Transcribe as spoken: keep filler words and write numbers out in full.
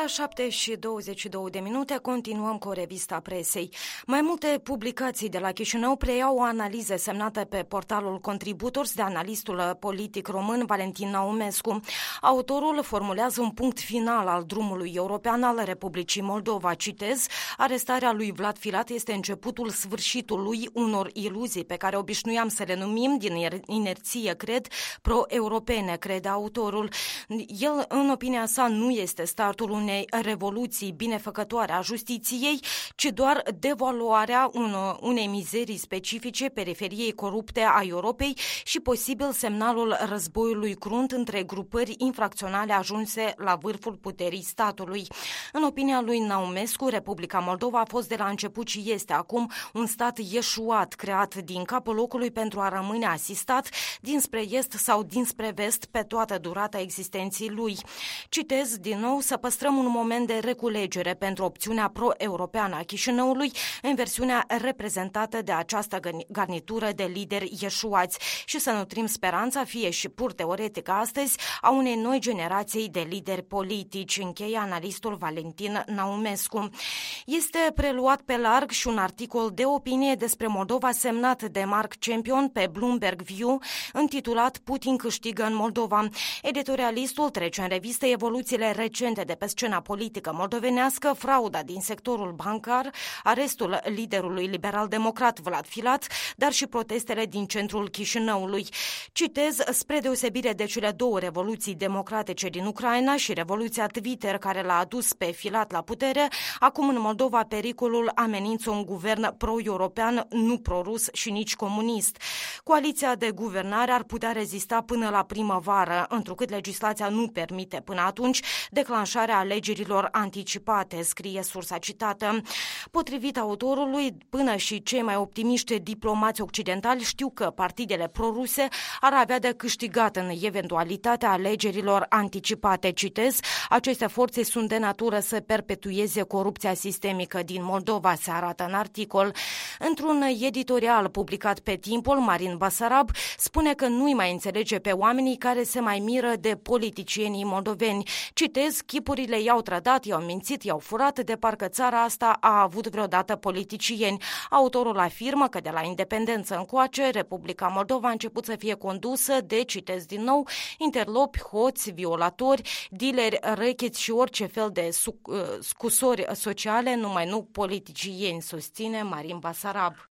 Ora șapte și douăzeci și două de minute, continuăm cu revista presei. Mai multe publicații de la Chișinău preiau o analiză semnată pe portalul Contributors de analistul politic român Valentin Naumescu. Autorul formulează un punct final al drumului european al Republicii Moldova. Citez: arestarea lui Vlad Filat este începutul sfârșitului unor iluzii pe care obișnuiam să le numim, din inerție, cred, pro-europene, crede autorul. El, în opinia sa, nu este startul unei revoluții binefăcătoare a justiției, ci doar devaluarea unei mizerii specifice periferiei corupte a Europei și posibil semnalul războiului crunt între grupări infracționale ajunse la vârful puterii statului. În opinia lui Naumescu, Republica Moldova a fost de la început și este acum un stat ieșuat, creat din capul locului pentru a rămâne asistat dinspre est sau dinspre vest pe toată durata existenței lui. Citez din nou: să păstrăm un moment de reculegere pentru opțiunea pro-europeană a Chișinăului în versiunea reprezentată de această garnitură de lideri ieșuați și să nutrim speranța, fie și pur teoretică astăzi, a unei noi generații de lideri politici, încheie analistul Valentin Naumescu. Este preluat pe larg și un articol de opinie despre Moldova semnat de Mark Champion pe Bloomberg View, intitulat Putin câștigă în Moldova. Editorialistul trece în revistă evoluțiile recente de pe scena politică moldovenească, frauda din sectorul bancar, arestul liderului liberal-democrat Vlad Filat, dar și protestele din centrul Chișinăului. Citez: spre deosebire de cele două revoluții democratice din Ucraina și revoluția Twitter care l-a adus pe Filat la putere, acum în Moldova pericolul amenință un guvern pro-european, nu pro-rus și nici comunist. Coaliția de guvernare ar putea rezista până la primăvară, întrucât legislația nu permite până atunci declanșarea alegerilor anticipate, scrie sursa citată. Potrivit autorului, până și cei mai optimiști diplomați occidentali știu că partidele proruse ar avea de câștigat în eventualitatea alegerilor anticipate. Citez: aceste forțe sunt de natură să perpetueze corupția sistemică din Moldova, se arată în articol. Într-un editorial publicat pe Timpul, Marin Basarab spune că nu-i mai înțelege pe oamenii care se mai miră de politicienii moldoveni. Citez: chipurile i-au trădat, i-au mințit, i-au furat, de parcă țara asta a avut vreodată politicieni. Autorul afirmă că de la independență încoace, Republica Moldova a început să fie condusă de, citez din nou, interlopi, hoți, violatori, dealeri, recheți și orice fel de scusori sociale, numai nu politicieni, susține Marin Basarab.